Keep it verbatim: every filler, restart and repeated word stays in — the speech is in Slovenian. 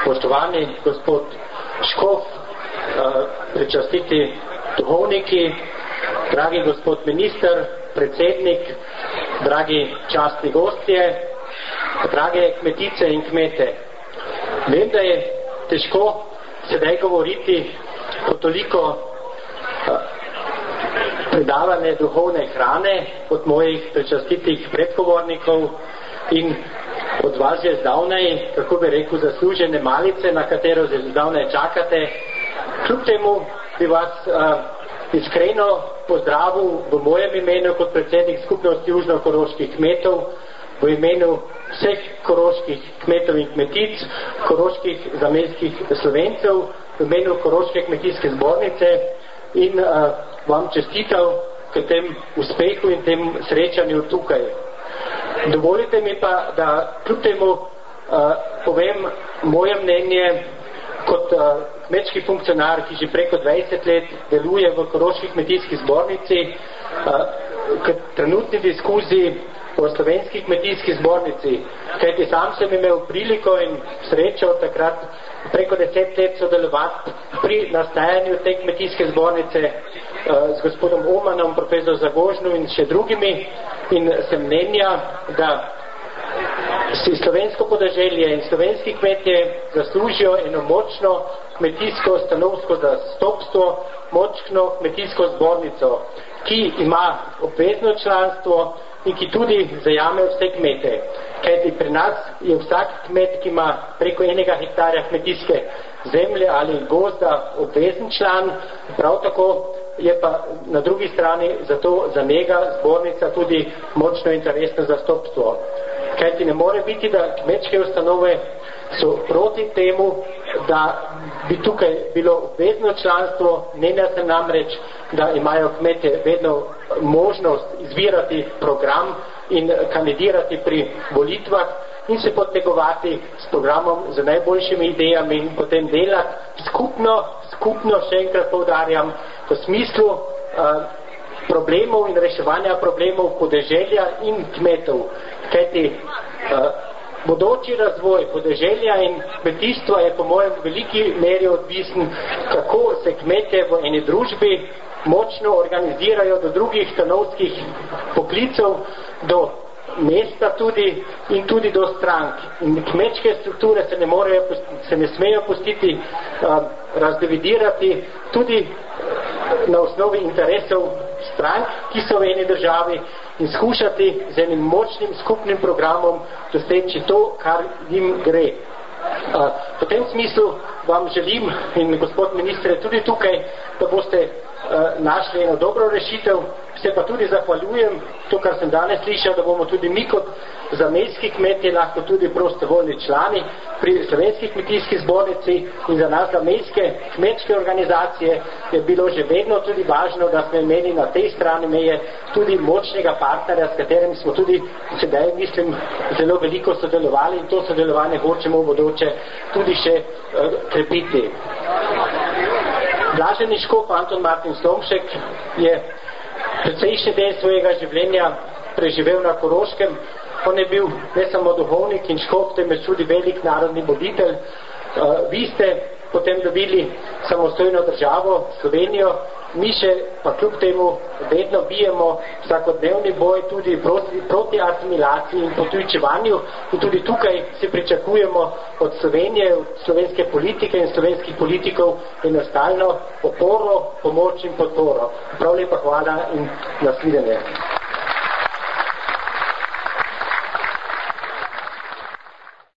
Poštovani gospod Škof, prečastiti duhovniki, dragi gospod minister, predsednik, dragi častni gostje, drage kmetice in kmete. Vem, da je težko sedaj govoriti po toliko predavane duhovne hrane od mojih prečastitih predgovornikov in od vas je zdavnej, kako bi rekel, zaslužene malice, na katero že zdavnej čakate. Kljub temu bi vas uh, iskreno pozdravil v mojem imenu kot predsednik skupnosti južno-koroških kmetov, v imenu vseh koroških kmetov in kmetic, koroških zamejskih Slovencev, v imenu Koroške kmetijske zbornice in uh, vam čestital k tem uspehu in tem srečanju tukaj. Dovolite mi pa, da kljub temu uh, povem moje mnenje kot uh, kmečki funkcionar, ki že preko dvajset let deluje v Koroški kmetijski zbornici, uh, k trenutni diskuziji o slovenski kmetijski zbornici, kajti sam sem imel priliko in srečo takrat preko deset let sodelovati pri nastajanju te kmetijske zbornice uh, z gospodom Omanom, profesor Zagožnu in še drugimi, in sem mnenja, da si slovensko podeželje in slovenski kmetje zaslužijo eno močno kmetijsko stanovsko zastopstvo, močno kmetijsko zbornico, ki ima obvezno članstvo in ki tudi zajame vse kmete. Kajti pri nas je vsak kmet, ki ima preko enega hektarja kmetijske zemlje ali gozda, obvezen član, prav tako je pa na drugi strani zato za njega zbornica tudi močno interesno zastopstvo. Kajti ne more biti, da kmečke ustanove so proti temu, da bi tukaj bilo obvezno članstvo, mnenja se namreč, da imajo kmete vedno možnost izbirati program in kandidirati pri volitvah in se potegovati s programom z najboljšimi idejami in potem delati skupno, skupno še enkrat poudarjam, v smislu uh, problemov in reševanja problemov podeželja in kmetov. Kajti uh, bodoči razvoj podeželja in kmetijstva je po mojem veliki meri odvisen, kako se kmetje v eni družbi močno organizirajo do drugih stanovskih poklicev, do mesta tudi in tudi do strank. In kmečke strukture se ne, morejo, se ne smejo pustiti uh, razdividirati tudi na osnovi interesov strank, ki so v eni državi, in skušati z enim močnim skupnim programom doseči to, kar jim gre. Uh, v tem smislu vam želim, in gospod minister tudi tukaj, da boste uh, našli eno dobro rešitev. Se pa tudi zahvaljujem, to, kar sem danes slišal, da bomo tudi mi kot zamejski kmetje lahko tudi prostovoljni člani pri slovenski kmetijski zbornici, in za nas zamejske kmečke organizacije je bilo že vedno tudi važno, da smo imeli na tej strani meje tudi močnega partnerja, s katerim smo tudi sedaj, mislim, zelo veliko sodelovali, in to sodelovanje hočemo v bodoče tudi še uh, krepiti. Blaženi škof Anton Martin Slomšek je precejšnji del svojega življenja preživel na Koroškem. On je bil ne samo duhovnik in škof, temveč tudi velik narodni voditelj. Uh, vi ste potem dobili samostojno državo, Slovenijo, mi še pa kljub temu vedno bijemo vsakodnevni boj tudi proti, proti asimilaciji in potujčevanju, in tudi tukaj si pričakujemo od Slovenije, od slovenske politike in slovenskih politikov enostavno oporo, pomoč in podporo. Prav lepa hvala in nasvidenje.